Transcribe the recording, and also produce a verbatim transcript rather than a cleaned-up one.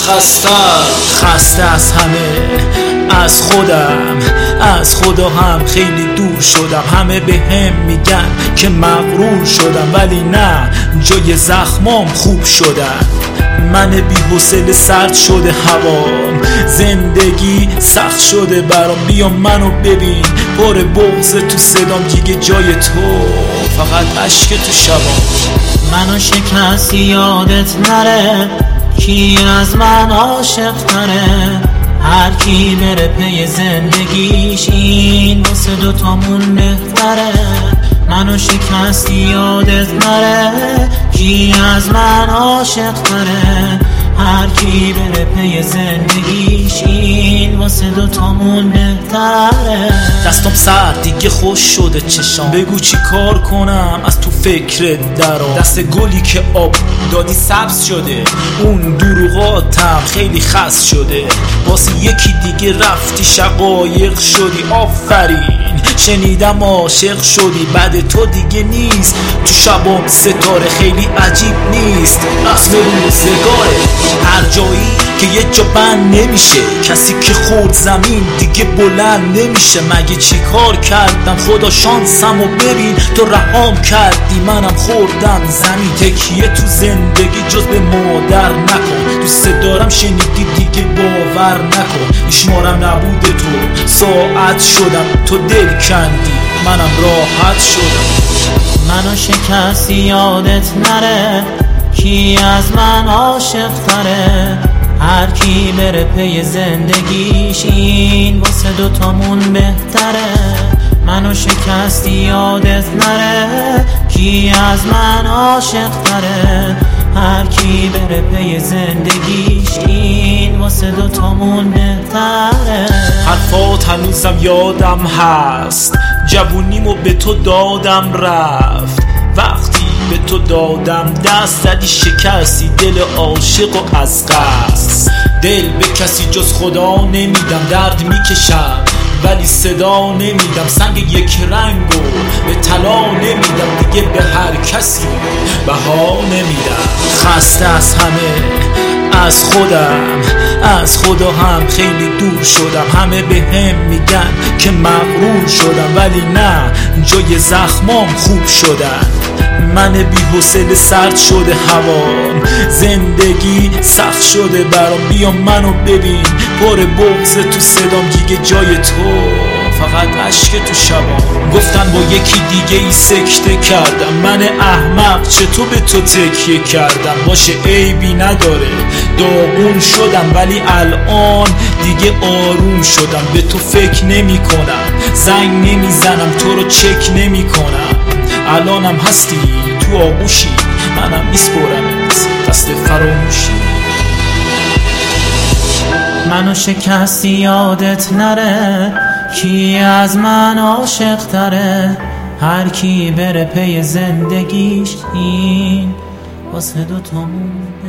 خسته خسته از همه، از خودم، از خدا هم خیلی دور شدم. همه به هم میگن که مغرور شدم، ولی نه، جای زخمام خوب شدن. من بی حوصله سرد شده هوام، زندگی سخت شده برام. بیا منو ببین، پر بغض تو صدام، دیگه جای تو فقط اشک تو شبام. منو شکستی یادت نره، کی از من عاشق تره؟ هر کی بره پی زندگیش، این واسه دوتامون بهتره. منو شکستی یادت نره، کی از من عاشق تره؟ هر کی بره پی زندگیش، این واسه دوتامون بهتره. دستم سرد دیگه خوش شده چشام، بگو چی کار کنم از تو فکر درام. دست گلی که آب دادی سبز شده، اون دروغاتم خیلی خس شده. واسه یکی دیگه رفتی شقایق شدی، آفرین شنیدم عاشق شدی. بعد تو دیگه نیست تو شبام ستاره، خیلی عجیب نیست رسم روزگاره. هر جایی که یه جا بند نمیشه، کسی که خورد زمین دیگه بلند نمیشه. مگه چی کار کردم خدا شانسمو ببین، تو رهام کردی منم خوردم زمین. تکیه تو زندگی جز به مادر نکن، دوست دارم شنیدی دیگه باور نکن. ایشمارم نبوده تو ساعت شدم، تو دل کندی منم راحت شدم. منو شکستی یادت نره، کی از من عاشق تره؟ هر کی بره پی زندگیش، این واسه دوتامون بهتره. منو شکستی یادت نره، کی از من عاشق تره؟ هر کی بره پی زندگیش، این واسه دوتامون بهتره. حرفات هنوزم یادم هست، جوونیمو به تو دادم رفت. وقتی به تو دادم دست زدی شکستی دل عاشق و از قصد. دل به کسی جز خدا نمیدم، درد میکشم ولی صدا نمیدم. سنگ یک رنگو به طلا نمیدم، دیگه به هر کسی بها نمیدم. خسته از همه، از خودم، از خدا هم خیلی دور شدم. همه به هم میگن که مغرور شدم، ولی نه، جای زخمام خوب شدن. من بی حوصله سرد شده هوام، زندگی سخت شده برام. بیا منو ببین، پر بغض تو صدام، دیگه جای تو فقط اشک تو شبام. گفتن با یکی دیگه ای سکته کردم، من احمق چطور به تو تکیه کردم. باشه عیبی نداره، داغون شدم ولی الان دیگه آروم شدم. به تو فکر نمی کنم، زنگ نمی زنم، تو رو چک نمی کنم. الانم هستی تو آغوشی، منم میسپرمت دست فراموشی. منو شکستی یادت نره، کی از من عاشق تره؟ هر کی بره پی زندگیش، این واسه دوتامون